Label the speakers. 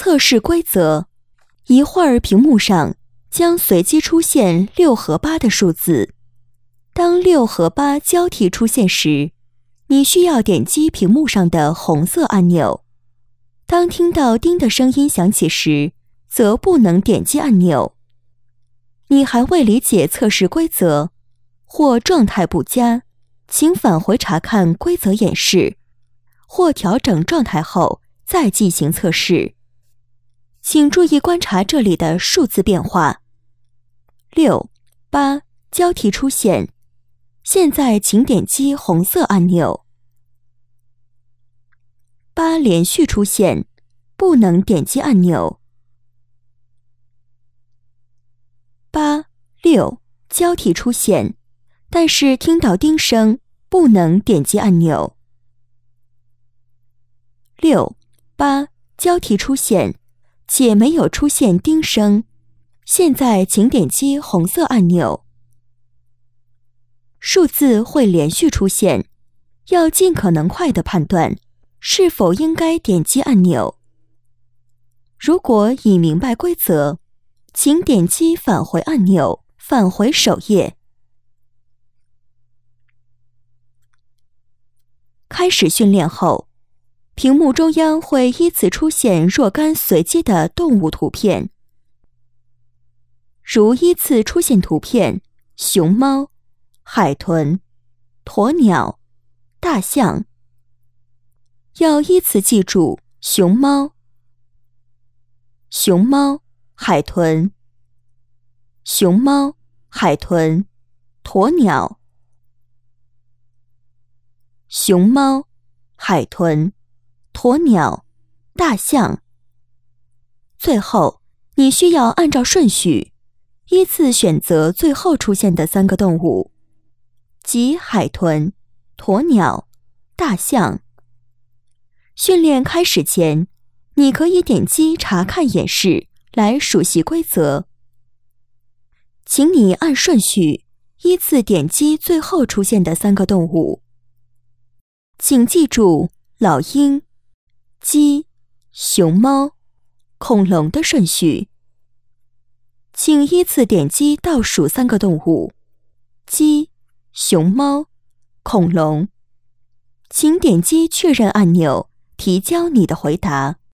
Speaker 1: 测试规则：一会儿屏幕上将随机出现6和8的数字。当6和8交替出现时，你需要点击屏幕上的红色按钮。当听到叮的声音响起时，则不能点击按钮。你还未理解测试规则或状态不佳，请返回查看规则演示，或调整状态后再进行测试。请注意观察这里的数字变化：6、8交替出现。现在请点击红色按钮。8连续出现，不能点击按钮。8、6交替出现，但是听到叮声，不能点击按钮。6、8交替出现，且没有出现叮声。现在请点击红色按钮。数字会连续出现，要尽可能快地判断是否应该点击按钮。如果已明白规则，请点击返回按钮，返回首页。开始训练后，屏幕中央会依次出现若干随机的动物图片，如依次出现图片熊猫、海豚、鸵鸟、大象。要依次记住熊猫、海豚、熊猫、海豚、鸵鸟、熊猫、海豚、鸵鸟、大象。最后，你需要按照顺序，依次选择最后出现的3个动物，即海豚、鸵鸟、大象。训练开始前，你可以点击查看演示来熟悉规则。请你按顺序依次点击最后出现的3个动物。请记住老鹰、鸡、熊猫、恐龙的顺序。请依次点击倒数3个动物：鸡、熊猫、恐龙。请点击确认按钮，提交你的回答。